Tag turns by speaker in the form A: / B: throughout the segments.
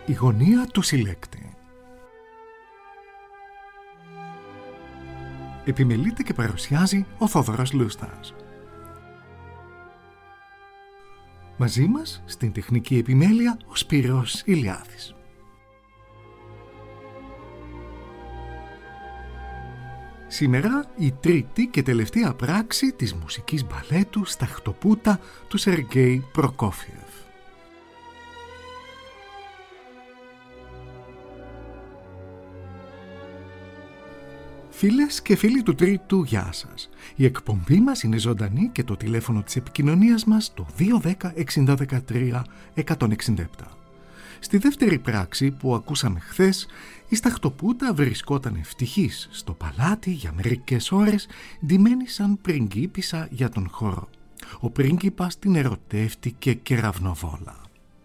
A: Η γωνία του συλλέκτη. Επιμελείται και παρουσιάζει ο Θόδωρος Λούστας. Μαζί μας στην τεχνική επιμέλεια ο Σπύρος Ηλιάδης. Σήμερα η τρίτη και τελευταία πράξη της μουσικής μπαλέτου «Σταχτοπούτα» του Σεργέη Προκόφιεφ. Φίλες και φίλοι του Τρίτου, γεια σας. Η εκπομπή μας είναι ζωντανή και το τηλέφωνο της επικοινωνίας μας το 210-6013-167. Στη δεύτερη πράξη που ακούσαμε χθες, η Σταχτοπούτα βρισκόταν ευτυχής στο παλάτι για μερικές ώρες, ντυμένη σαν πριγκίπισσα για τον χώρο. Ο πρίγκιπας την ερωτεύτηκε κεραυνοβόλα.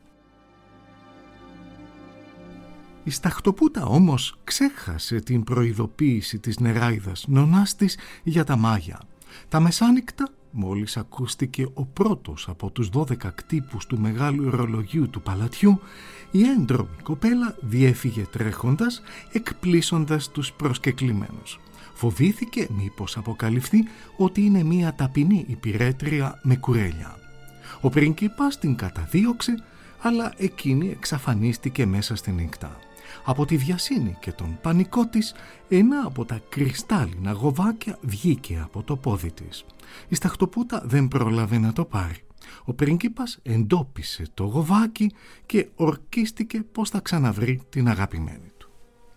A: Η Σταχτοπούτα όμως ξέχασε την προειδοποίηση της νεράιδας νονάς της για τα μάγια. Τα μεσάνυχτα, μόλις ακούστηκε ο πρώτος από τους 12 κτύπους του μεγάλου ορολογιού του παλατιού, η έντρομη κοπέλα διέφυγε τρέχοντας, εκπλήσοντας τους προσκεκλημένους. Φοβήθηκε μήπως αποκαλυφθεί ότι είναι μία ταπεινή υπηρέτρια με κουρέλια. Ο πρίγκιπας την καταδίωξε, αλλά εκείνη εξαφανίστηκε μέσα στη νύχτα. Από τη βιασύνη και τον πανικό της, ένα από τα κρυστάλλινα γοβάκια βγήκε από το πόδι της. Η Σταχτοπούτα δεν πρόλαβε να το πάρει. Ο πρίγκιπας εντόπισε το γοβάκι και ορκίστηκε πως θα ξαναβρει την αγαπημένη του.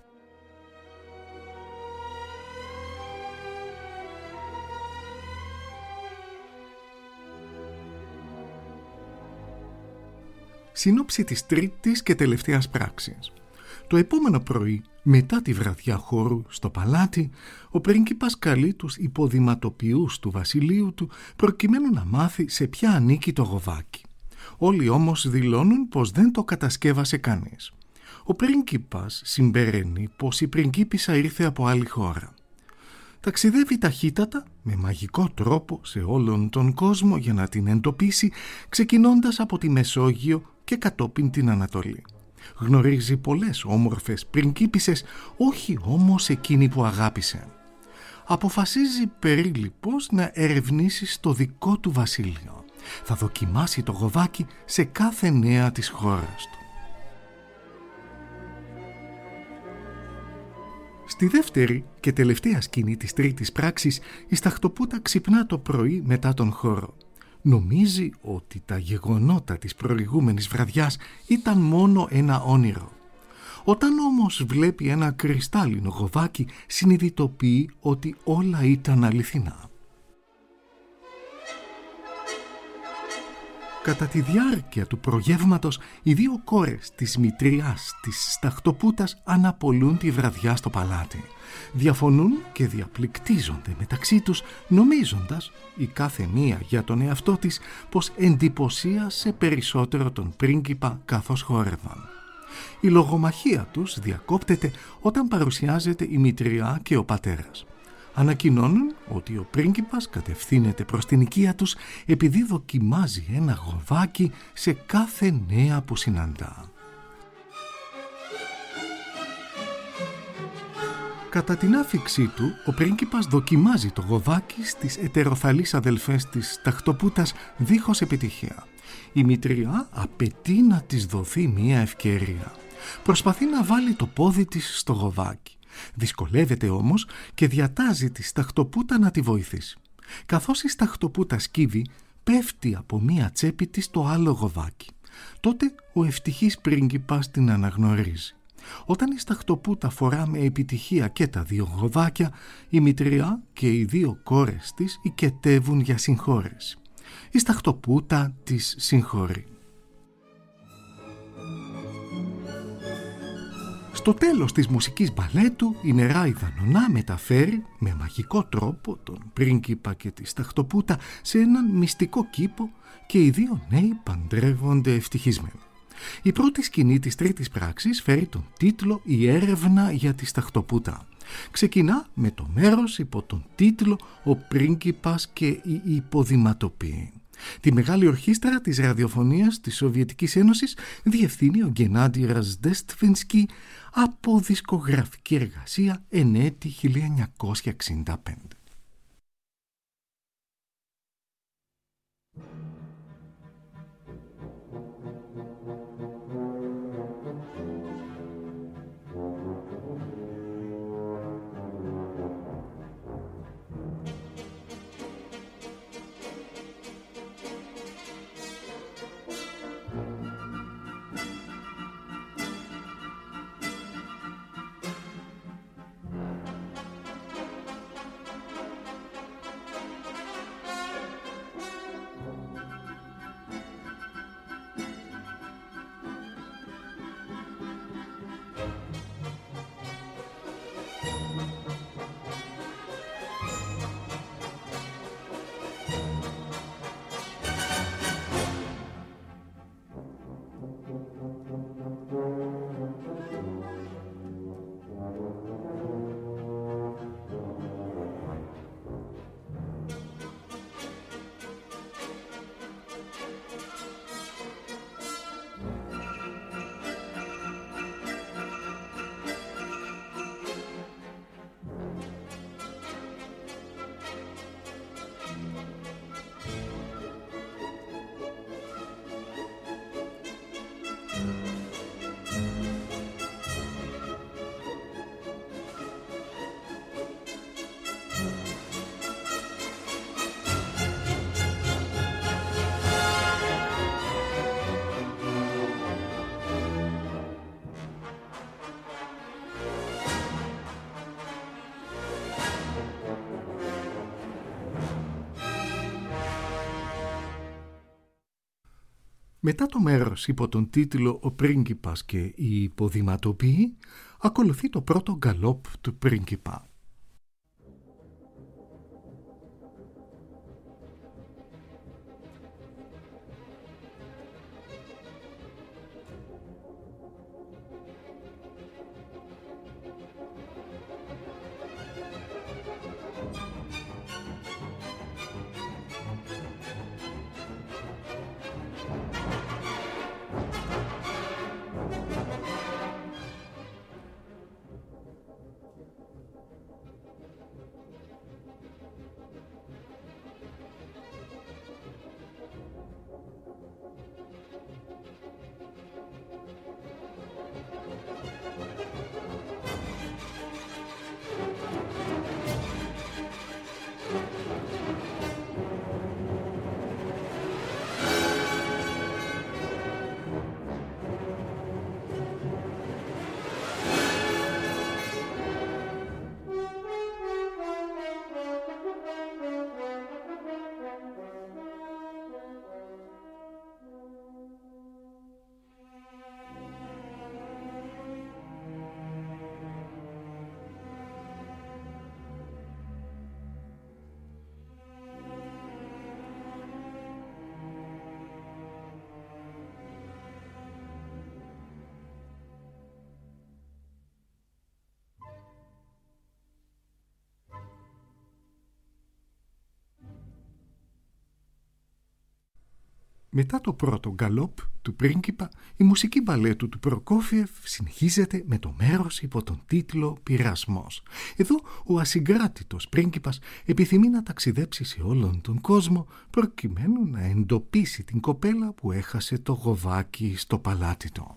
A: Σύνοψη της τρίτης και τελευταίας πράξης. Το επόμενο πρωί, μετά τη βραδιά χώρου στο παλάτι, ο πρίγκιπας καλεί τους υποδηματοποιούς του βασιλείου του προκειμένου να μάθει σε ποια ανήκει το γοβάκι. Όλοι όμως δηλώνουν πως δεν το κατασκεύασε κανείς. Ο πρίγκιπας συμπεραίνει πως η πριγκίπισσα ήρθε από άλλη χώρα. Ταξιδεύει ταχύτατα, με μαγικό τρόπο, σε όλον τον κόσμο για να την εντοπίσει, ξεκινώντας από τη Μεσόγειο και κατόπιν την Ανατολή. Γνωρίζει πολλές όμορφες πριγκίπισσες, όχι όμως εκείνη που αγάπησε. Αποφασίζει περίληπως να ερευνήσει στο δικό του βασίλειο. Θα δοκιμάσει το γοβάκι σε κάθε νέα της χώρας του. Στη δεύτερη και τελευταία σκηνή της τρίτης πράξης, η Σταχτοπούτα ξυπνά το πρωί μετά τον χώρο. Νομίζει ότι τα γεγονότα της προηγούμενης βραδιάς ήταν μόνο ένα όνειρο. Όταν όμως βλέπει ένα κρυστάλλινο γοβάκι, συνειδητοποιεί ότι όλα ήταν αληθινά. Κατά τη διάρκεια του προγεύματος, οι δύο κόρες της μητριάς της Σταχτοπούτας αναπολούν τη βραδιά στο παλάτι. Διαφωνούν και διαπληκτίζονται μεταξύ τους, νομίζοντας η κάθε μία για τον εαυτό της πως εντυπωσίασε περισσότερο τον πρίγκιπα καθώς χόρευαν. Η λογομαχία τους διακόπτεται όταν παρουσιάζεται η μητριά και ο πατέρας. Ανακοινώνουν ότι ο πρίγκιπας κατευθύνεται προς την οικία τους επειδή δοκιμάζει ένα γοβάκι σε κάθε νέα που συναντά. Κατά την άφιξή του, ο πρίγκιπας δοκιμάζει το γοβάκι στις ετεροθαλείς αδελφές της Σταχτοπούτας δίχως επιτυχία. Η μητριά απαιτεί να της δοθεί μία ευκαιρία. Προσπαθεί να βάλει το πόδι της στο γοβάκι. Δυσκολεύεται όμως και διατάζει τη Σταχτοπούτα να τη βοηθήσει. Καθώς η Σταχτοπούτα σκύβει, πέφτει από μία τσέπη της το άλλο γοβάκι. Τότε ο ευτυχής πρίγκιπας την αναγνωρίζει. Όταν η Σταχτοπούτα φορά με επιτυχία και τα δύο γοβάκια, η μητριά και οι δύο κόρες της οικετεύουν για συγχώρεση. Η Σταχτοπούτα της συγχωρεί. Στο τέλος της μουσικής μπαλέτου, η νεράιδα νονά μεταφέρει με μαγικό τρόπο τον πρίγκιπα και τη Σταχτοπούτα σε έναν μυστικό κήπο και οι δύο νέοι παντρεύονται ευτυχισμένοι. Η πρώτη σκηνή της τρίτης πράξης φέρει τον τίτλο «Η έρευνα για τη Σταχτοπούτα». Ξεκινά με το μέρος υπό τον τίτλο «Ο πρίγκιπας και οι υποδηματοποιοί». Τη μεγάλη ορχήστρα της ραδιοφωνίας της Σοβιετικής Ένωσης διευθύνει ο Γκενάντι Ραζντεστφινσκι από δισκογραφική εργασία εν έτη 1965. Μετά το μέρος υπό τον τίτλο «Ο πρίγκιπας και οι υποδηματοποιοί» ακολουθεί το πρώτο γκαλόπ του πρίγκιπα. Μετά το πρώτο γκαλόπ του πρίγκιπα, η μουσική μπαλέτου του Προκόφιεφ συνεχίζεται με το μέρος υπό τον τίτλο «Πειρασμός». Εδώ ο ασυγκράτητος πρίγκιπας επιθυμεί να ταξιδέψει σε όλον τον κόσμο προκειμένου να εντοπίσει την κοπέλα που έχασε το γοβάκι στο παλάτι του.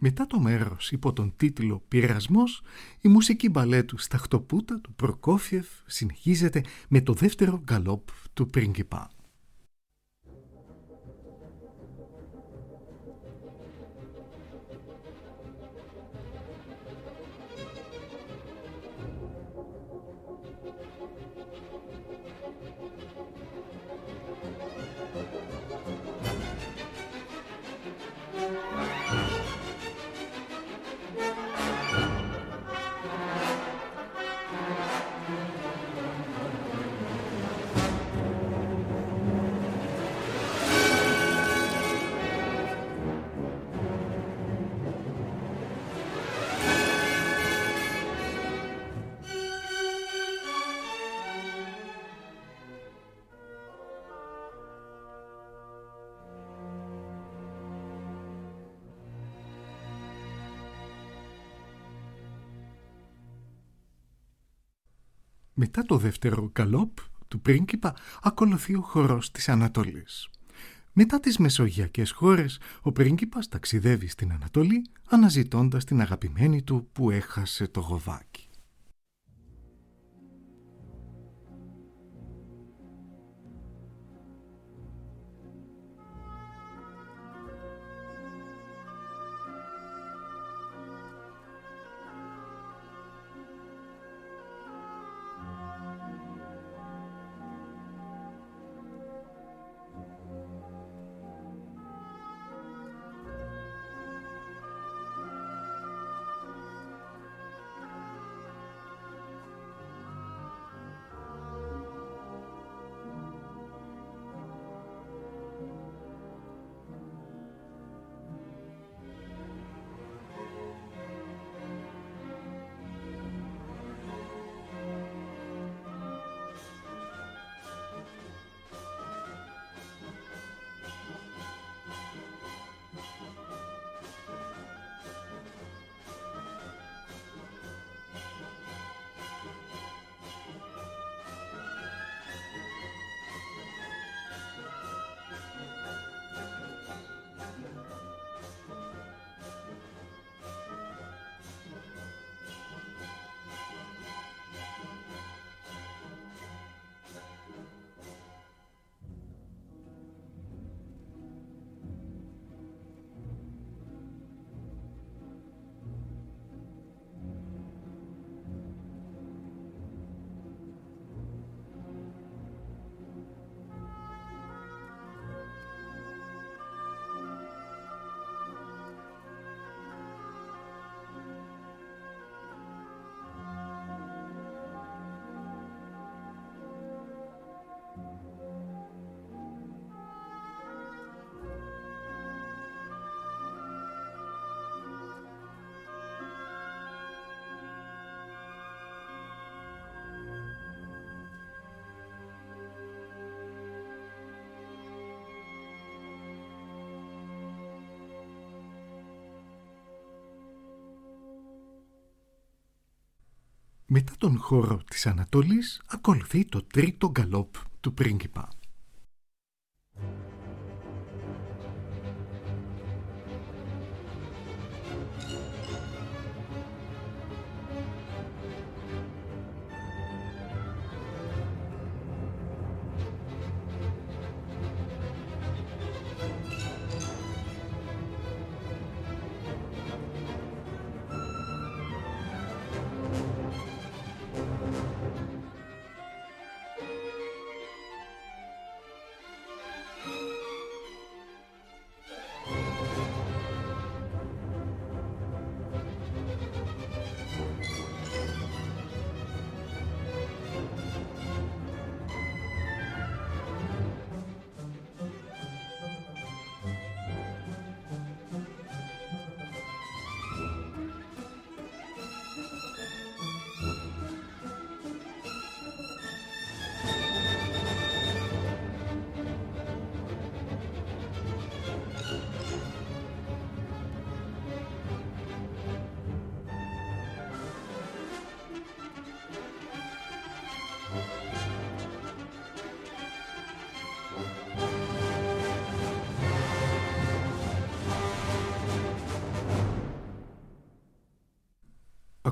A: Μετά το μέρος υπό τον τίτλο «Πειρασμός», η μουσική μπαλέτου «Σταχτοπούτα» του Προκόφιεφ συνεχίζεται με το δεύτερο γκαλόπ του πρίγκιπα. Μετά το δεύτερο γκαλόπ του πρίγκιπα ακολουθεί ο χορός της Ανατολής. Μετά τις μεσογειακές χώρες, ο πρίγκιπας ταξιδεύει στην Ανατολή αναζητώντας την αγαπημένη του που έχασε το γοβάκι. Μετά τον χώρο της Ανατολής ακολουθεί το τρίτο γκαλόπ του πρίγκιπα.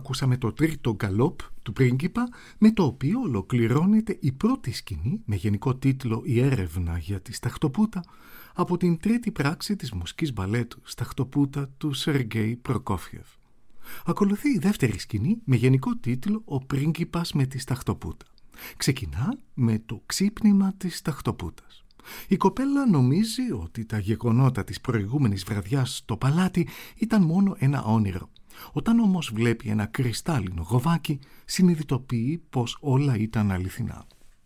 A: ακούσαμε το τρίτο γκαλόπ του πρίγκιπα, με το οποίο ολοκληρώνεται η πρώτη σκηνή με γενικό τίτλο «Η έρευνα για τη Σταχτοπούτα» από την τρίτη πράξη της μουσικής μπαλέτου «Σταχτοπούτα» του Σεργέη Προκόφιεφ. Ακολουθεί η δεύτερη σκηνή με γενικό τίτλο «Ο πρίγκιπας με τη Σταχτοπούτα». Ξεκινά με το ξύπνημα της Σταχτοπούτας. Η κοπέλα νομίζει ότι τα γεγονότα της προηγούμενης βραδιάς στο παλάτι ήταν μόνο ένα όνειρο. Όταν όμως βλέπει ένα κρυστάλλινο γοβάκι, συνειδητοποιεί πως όλα ήταν αληθινά.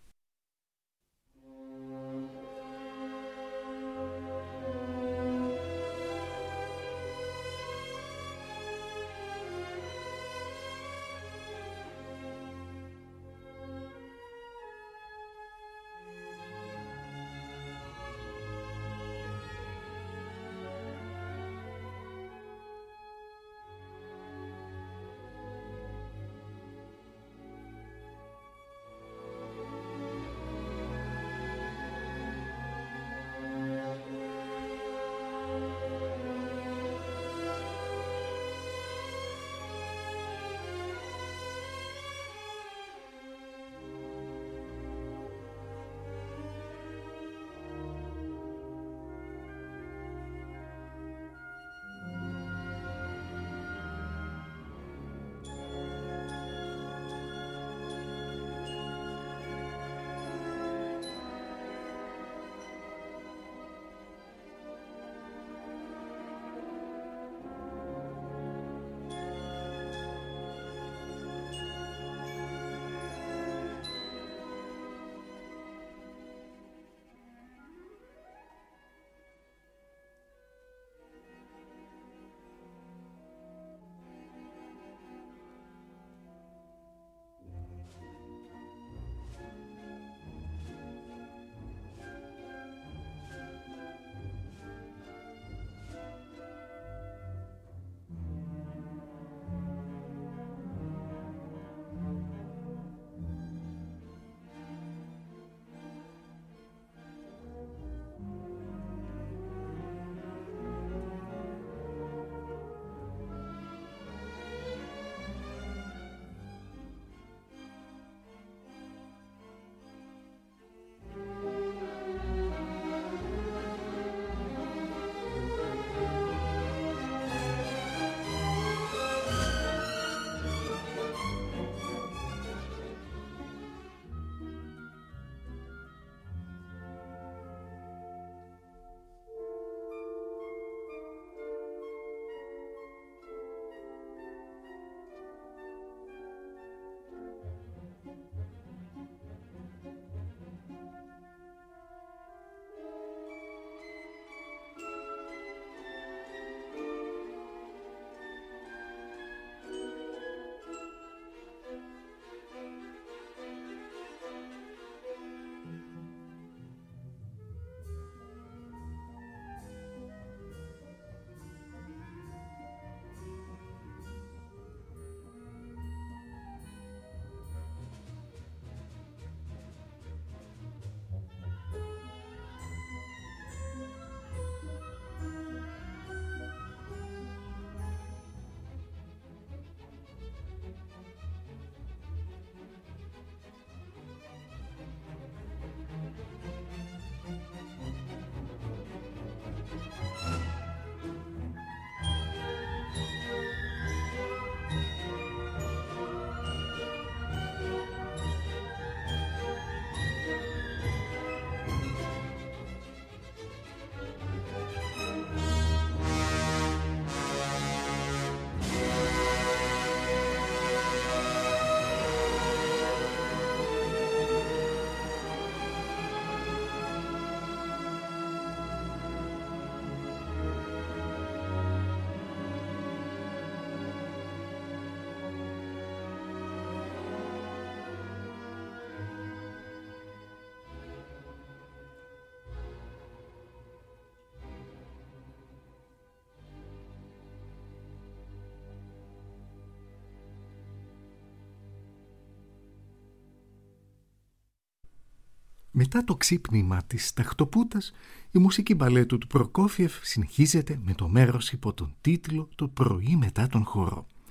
A: Μετά το ξύπνημα της Σταχτοπούτας, η μουσική μπαλέτου του Προκόφιεφ συνεχίζεται με το μέρος υπό τον τίτλο «Το πρωί μετά τον χώρο».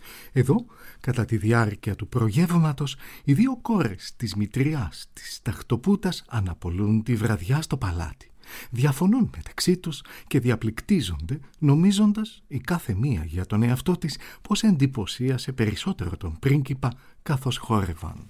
A: Εδώ, κατά τη διάρκεια του προγεύματος, οι δύο κόρες της μητριάς της Ταχτοπούτας αναπολούν τη βραδιά στο παλάτι. Διαφωνούν μεταξύ τους και διαπληκτίζονται, νομίζοντας η κάθε μία για τον εαυτό της πως εντυπωσίασε περισσότερο τον πρίγκιπα καθώς χόρευαν.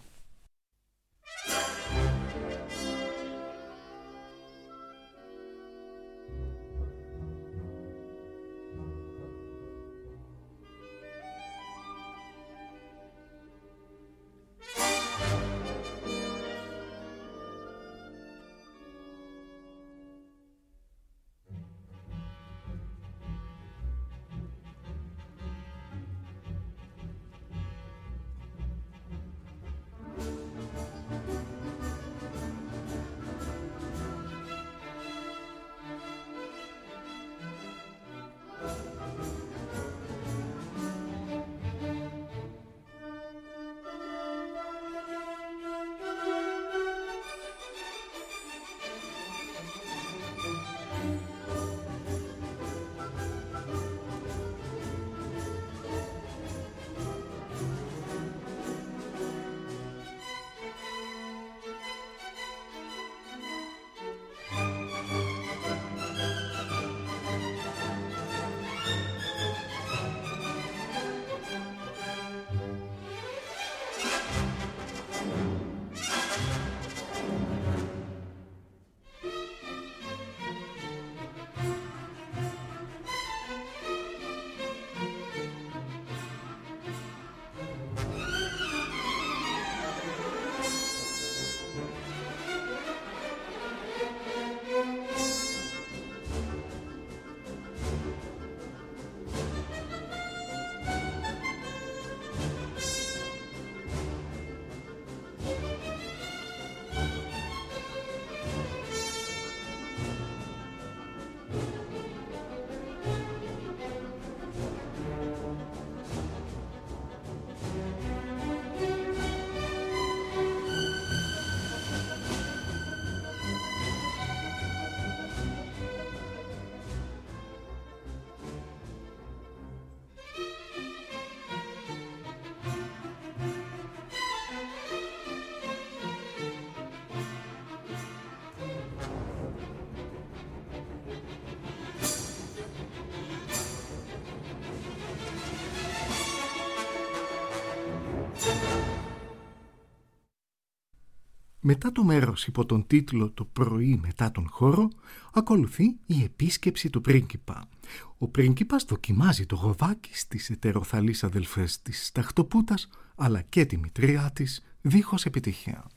A: Μετά το μέρος υπό τον τίτλο «Το πρωί μετά τον χώρο» ακολουθεί η επίσκεψη του πρίγκιπα. Ο πρίγκιπας δοκιμάζει το γοβάκι στις ετεροθαλείς αδελφές της Ταχτοπούτας, αλλά και τη μητριά της, δίχως επιτυχία.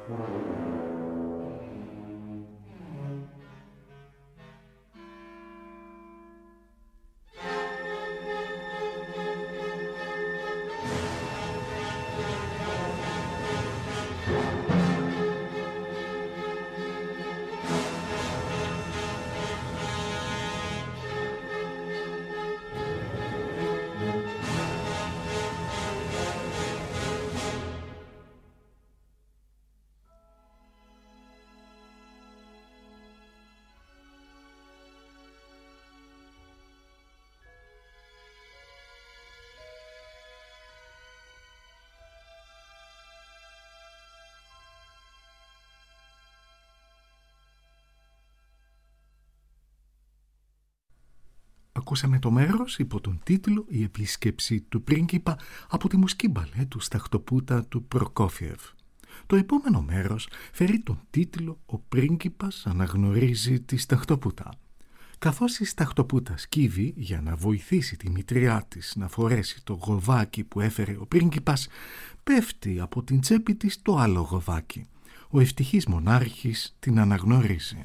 A: Ακούσαμε το μέρος υπό τον τίτλο «Η επίσκεψη του πρίγκιπα» από τη μουσική μπαλέ του Σταχτοπούτα του Προκόφιεφ. Το επόμενο μέρος φέρει τον τίτλο «Ο πρίγκιπας αναγνωρίζει τη Σταχτοπούτα». Καθώς η Σταχτοπούτα σκύβει για να βοηθήσει τη μητριά της να φορέσει το γοβάκι που έφερε ο πρίγκιπας, πέφτει από την τσέπη της το άλλο γοβάκι. Ο ευτυχής μονάρχης την αναγνωρίζει.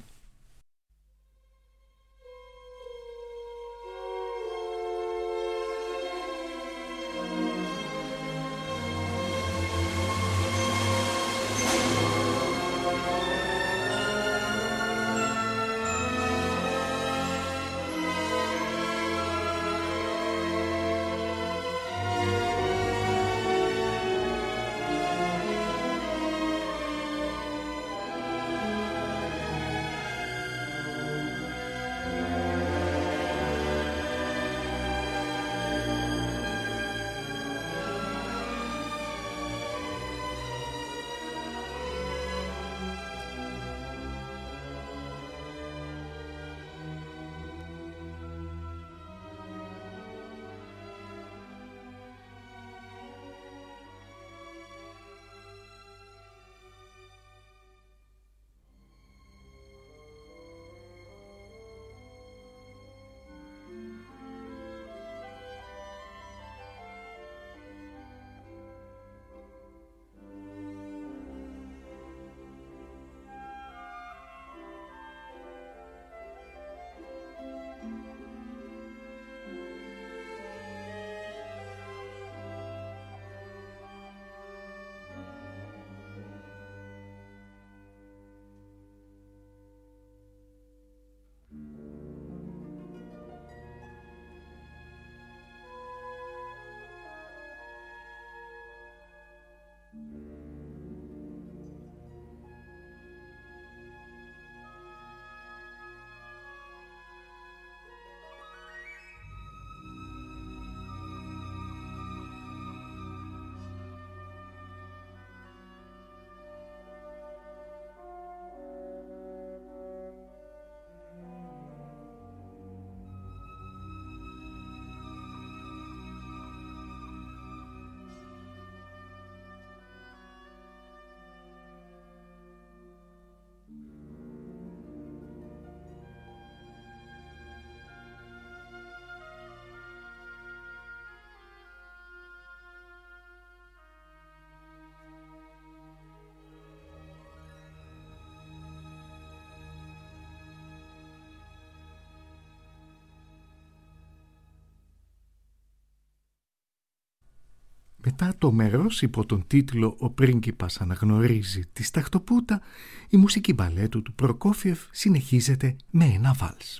A: Μετά το μέρος υπό τον τίτλο «Ο πρίγκιπας αναγνωρίζει τη Σταχτοπούτα», η μουσική μπαλέτου του Προκόφιεφ συνεχίζεται με ένα βάλς.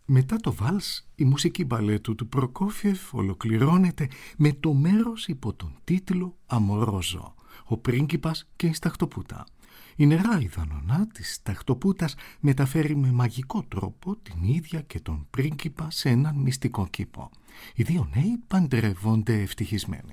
A: Μετά το βάλς, η μουσική μπαλέτου του Προκόφιεφ ολοκληρώνεται με το μέρος υπό τον τίτλο «Αμορόζο», ο πρίγκιπας και η σταχτοπούτα. Η νεράιδα νονά της σταχτοπούτας μεταφέρει με μαγικό τρόπο την ίδια και τον πρίγκιπα σε έναν μυστικό κήπο. Οι δύο νέοι παντρεύονται ευτυχισμένοι.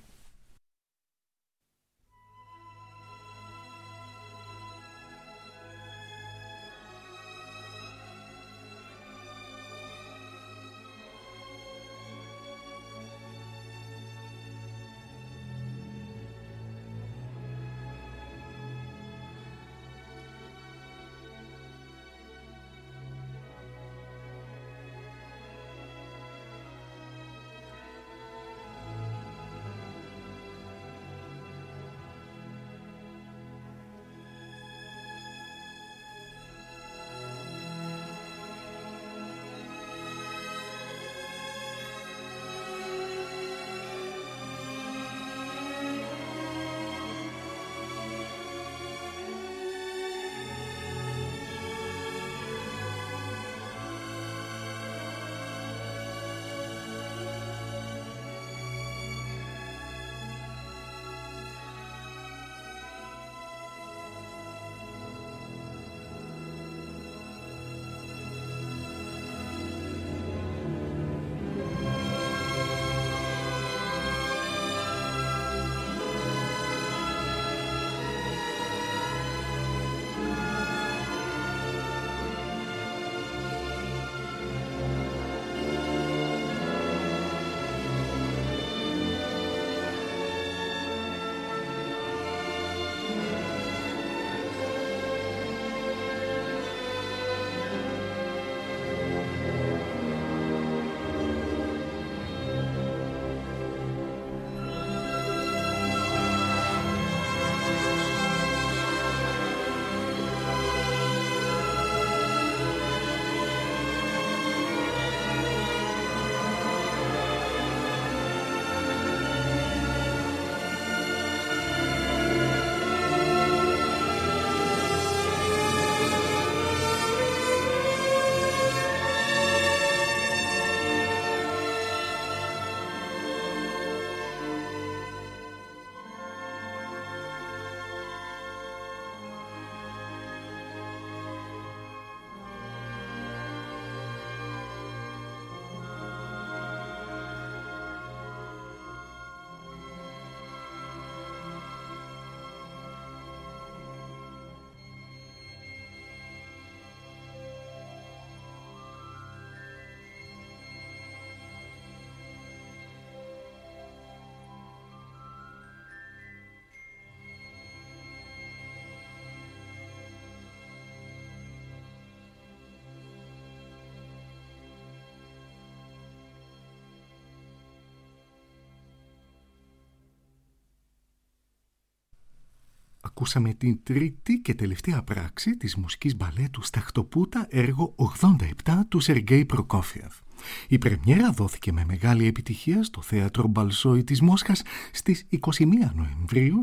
A: Ακούσαμε την τρίτη και τελευταία πράξη της μουσικής μπαλέτου «Σταχτοπούτα», έργο 87 του Σεργέη Προκόφιεφ. Η πρεμιέρα δόθηκε με μεγάλη επιτυχία στο Θέατρο Μπαλσόι της Μόσχας στις 21 Νοεμβρίου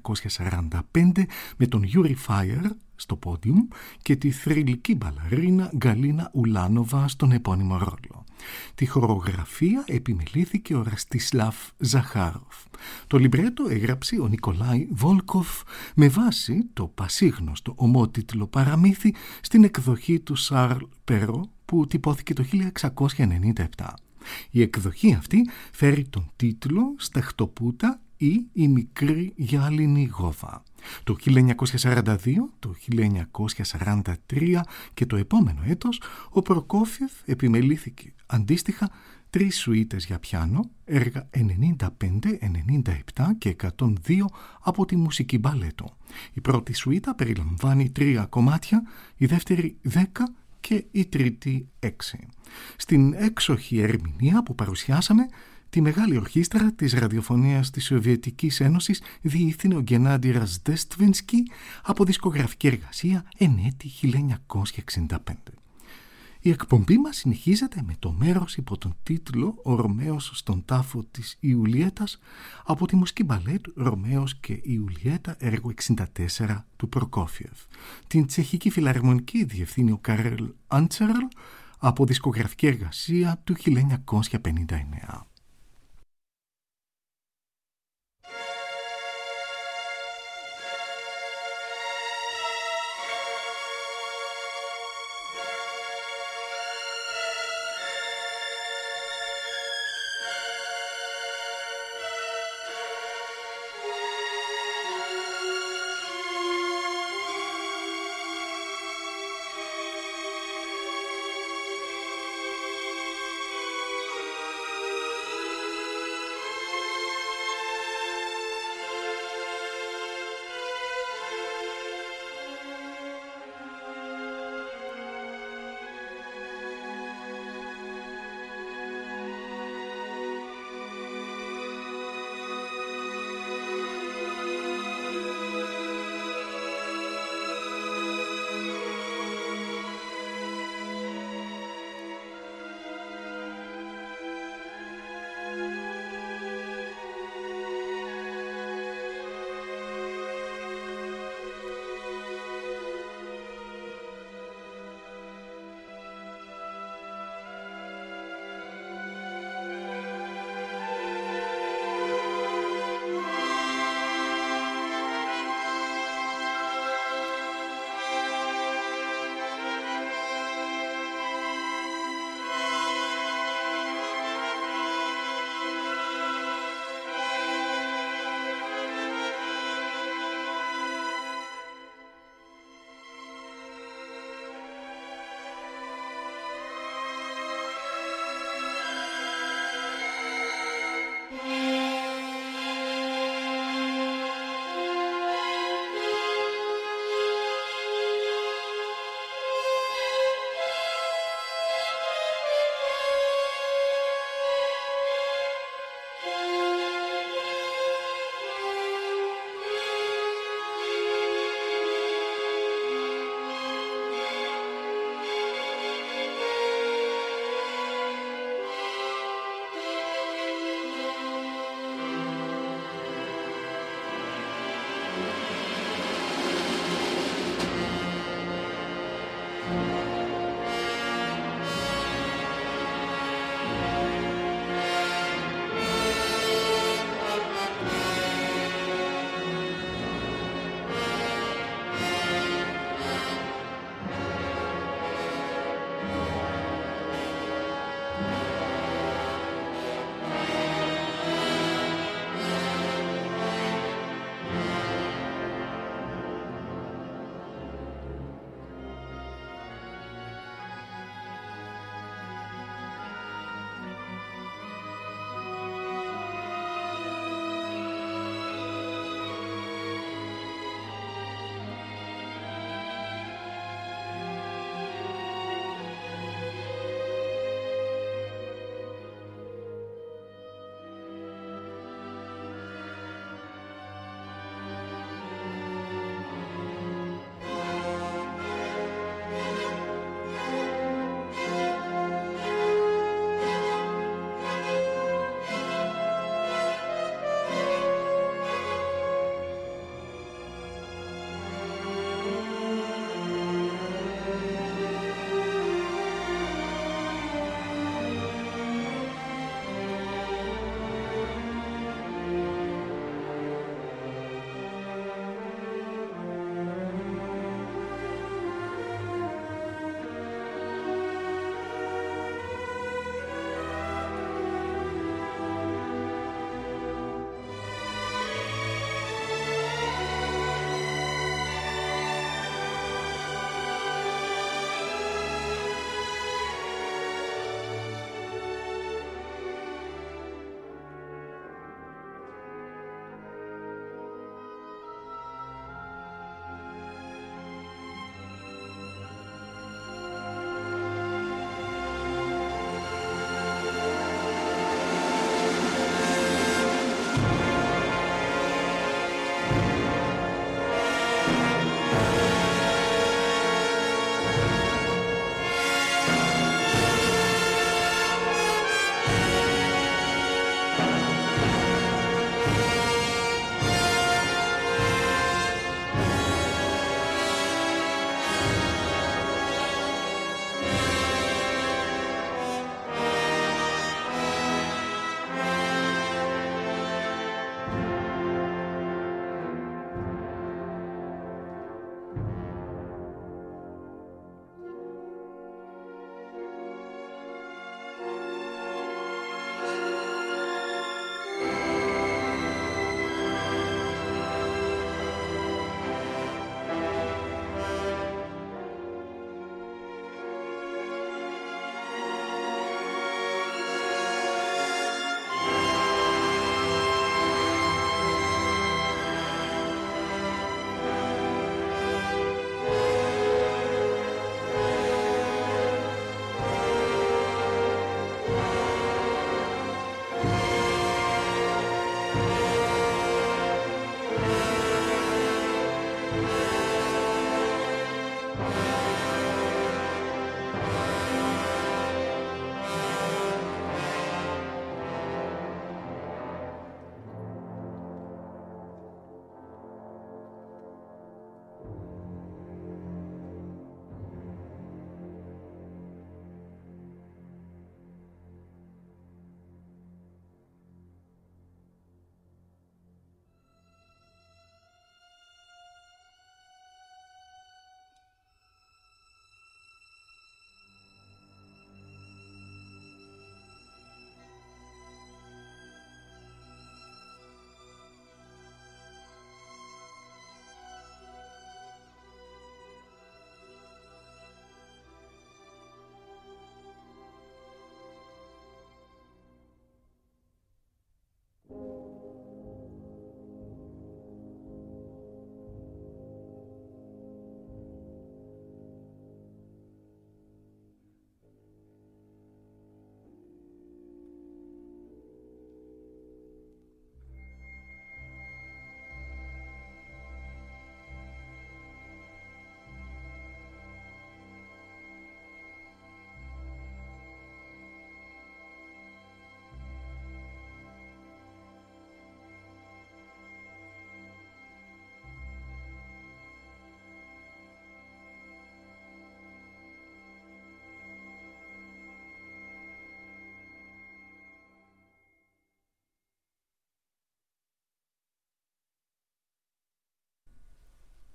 A: 1945 με τον Γιούρι Φάιερ στο πόντιουμ και τη θρυλική μπαλαρίνα Γκαλίνα Ουλάνοβα στον επώνυμο ρόλο. Τη χορογραφία επιμελήθηκε ο Ραστισλάβ Ζαχάροφ. Το λιμπρέτο έγραψε ο Νικολάι Βόλκοφ με βάση το πασίγνωστο ομότιτλο παραμύθι στην εκδοχή του Σαρλ Περό που τυπώθηκε το 1697. Η εκδοχή αυτή φέρει τον τίτλο «Σταχτοπούτα» ή «Η μικρή γυάλινη γόβα». Το 1942, το 1943 και το επόμενο έτος ο Προκόφιεφ επιμελήθηκε αντίστοιχα 3 σουίτες για πιάνο, έργα 95, 97 και 102 από τη μουσική μπαλέτο. Η πρώτη σουίτα περιλαμβάνει 3 κομμάτια, η δεύτερη 10 και η τρίτη 6. Στην έξοχη ερμηνεία που παρουσιάσαμε, τη μεγάλη ορχήστρα της ραδιοφωνίας της Σοβιετικής Ένωσης διεύθυνε ο Γκενάντι Ραζδέστβενσκι από δισκογραφική εργασία εν έτη 1965. Η εκπομπή μας συνεχίζεται με το μέρος υπό τον τίτλο «Ο Ρωμαίος στον τάφο της Ιουλιέτας» από τη μουσική μπαλέτ «Ρωμαίος και Ιουλιέτα» έργο 64 του Προκόφιεφ. Την τσεχική φιλαρμονική διευθύνει ο Καρέλ Άντσερλ από δισκογραφική εργασία του 1959.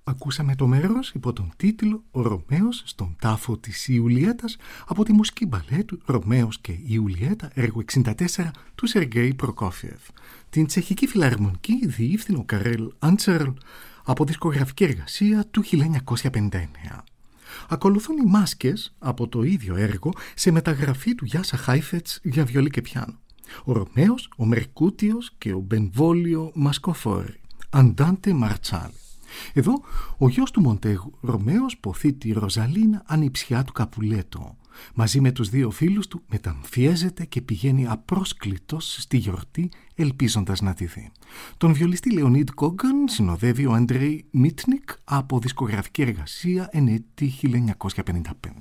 A: Ακούσαμε το μέρος υπό τον τίτλο «Ο Ρωμαίος στον τάφο της Ιουλιέτας» από τη μουσική μπαλέτου «Ρωμαίος και Ιουλιέτα», έργο 64 του Σεργέη Προκόφιεφ. Την τσεχική φιλαρμονική διεύθυνε ο Καρέλ Άντσερλ από δισκογραφική εργασία του 1959. Ακολουθούν οι μάσκες από το ίδιο έργο σε μεταγραφή του Γιάσα Χάιφετς για βιολί και πιάνο. Ο Ρωμαίος, ο Μερκούτιος και ο Μπενβόλιο Μασκοφόρη. Αντάντε Μαρτσάλη. Εδώ ο γιος του Μοντέγου, Ρωμαίος, ποθεί τη Ροζαλίνα ανιψιά του Καπουλέτο. Μαζί με τους δύο φίλους του μεταμφιέζεται και πηγαίνει απρόσκλητος στη γιορτή ελπίζοντας να τη δει. Τον βιολιστή Λεωνίδ Κόγκαν συνοδεύει ο Αντρέι Μίτνικ από δισκογραφική εργασία εν έτη 1955.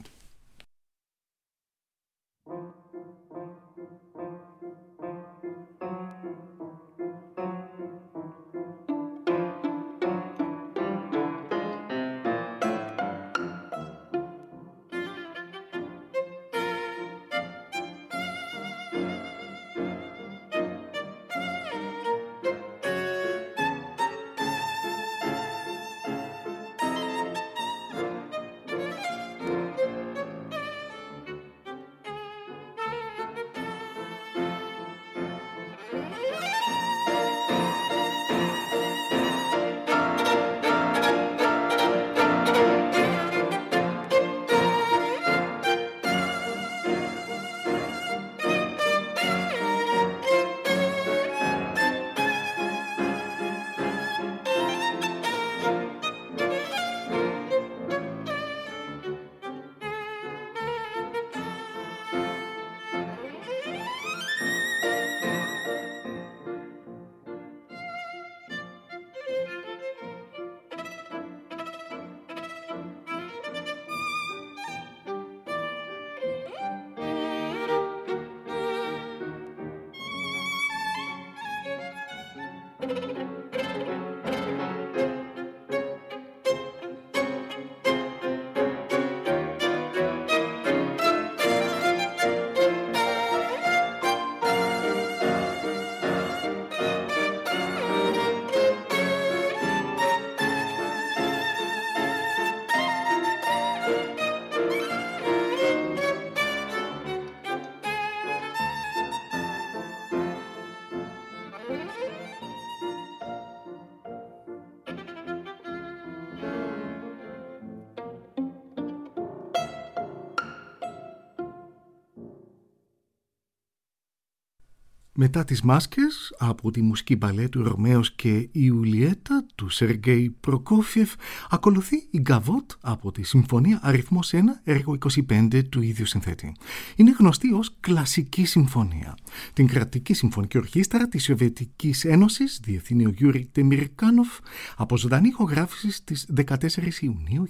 A: Μετά τις μάσκες από τη μουσική μπαλέτου «Ρωμαίος και Ιουλιέτα» του Σεργέη Προκόφιεφ ακολουθεί η Γκαβότ από τη Συμφωνία αριθμός 1, έργο 25 του ίδιου συνθέτη. Είναι γνωστή ως κλασική συμφωνία. Την κρατική συμφωνική ορχήστρα της Σοβιετικής Ένωσης διευθύνει ο Γιούρι Τεμιρκάνοφ από ζωντανή ηχογράφηση στις 14 Ιουνίου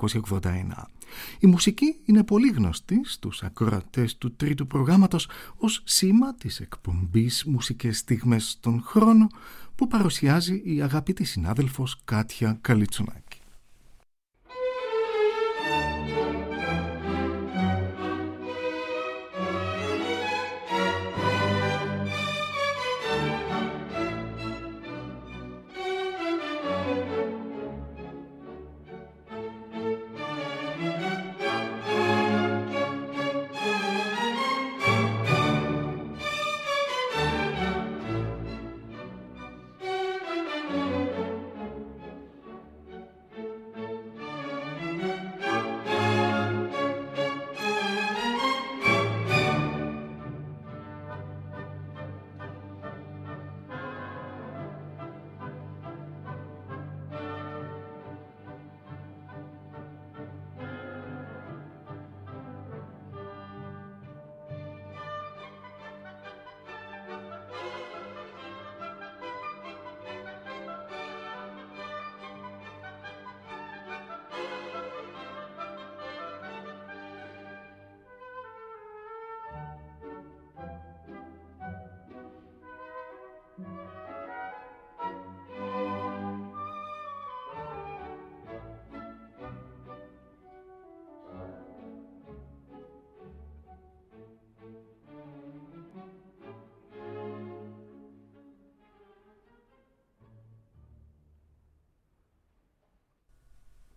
A: 1981. Η μουσική είναι πολύ γνωστή στους ακροατές του τρίτου προγράμματος ως σήμα της εκπομπής «Μουσικές στιγμές στον χρόνο» που παρουσιάζει η αγαπητή συνάδελφος Κάτια Καλιτσουνάκη.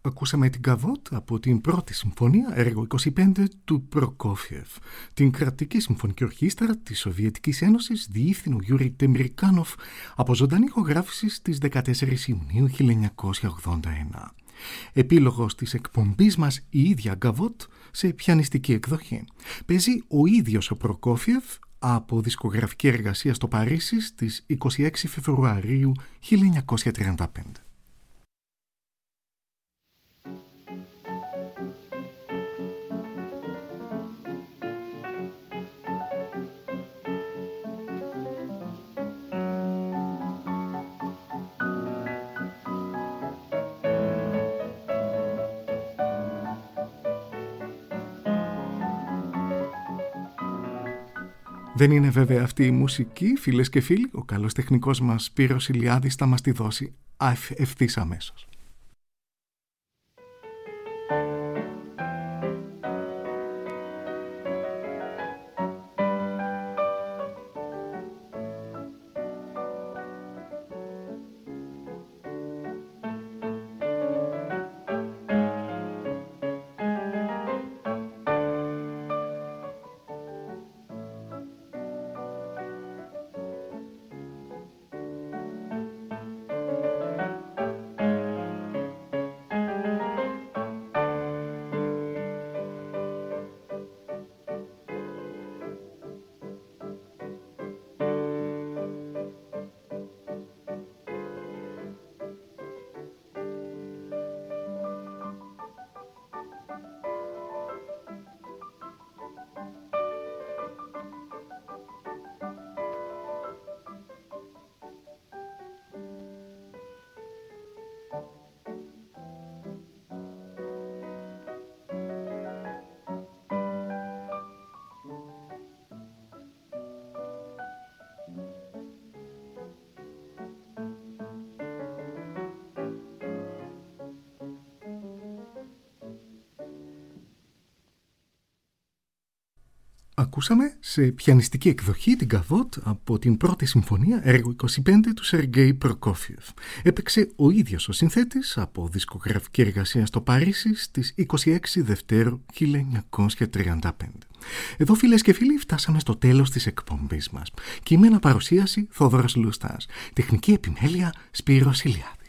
A: Ακούσαμε την Καβότ από την πρώτη συμφωνία, έργο 25 του Προκόφιεφ. Την κρατική συμφωνική ορχήστρα της Σοβιετικής Ένωσης διεύθυνε ο Γιούρι Τεμιρικάνοφ από ζωντανή ηχογράφηση στις 14 Ιουνίου 1981. Επίλογος της εκπομπής μας η ίδια Καβότ σε πιανιστική εκδοχή. Παίζει ο ίδιος ο Προκόφιεφ από δισκογραφική εργασία στο Παρίσι στις 26 Φεβρουαρίου 1935. Δεν είναι βέβαια αυτή η μουσική, φίλες και φίλοι. Ο καλός τεχνικός μας Σπύρος Ηλιάδης θα μας τη δώσει ευθύς αμέσως. Ακούσαμε σε πιανιστική εκδοχή την Καβότ από την πρώτη συμφωνία, έργο 25 του Σεργέη Προκόφιεφ. Έπαιξε ο ίδιος ο συνθέτης από δισκογραφική εργασία στο Παρίσι στις 26 Δευτέρου 1935. Εδώ, φίλες και φίλοι, φτάσαμε στο τέλος της εκπομπής μας. Κείμενα παρουσίαση Θόδωρας Λουστάς. Τεχνική επιμέλεια Σπύρος Ηλιάδης.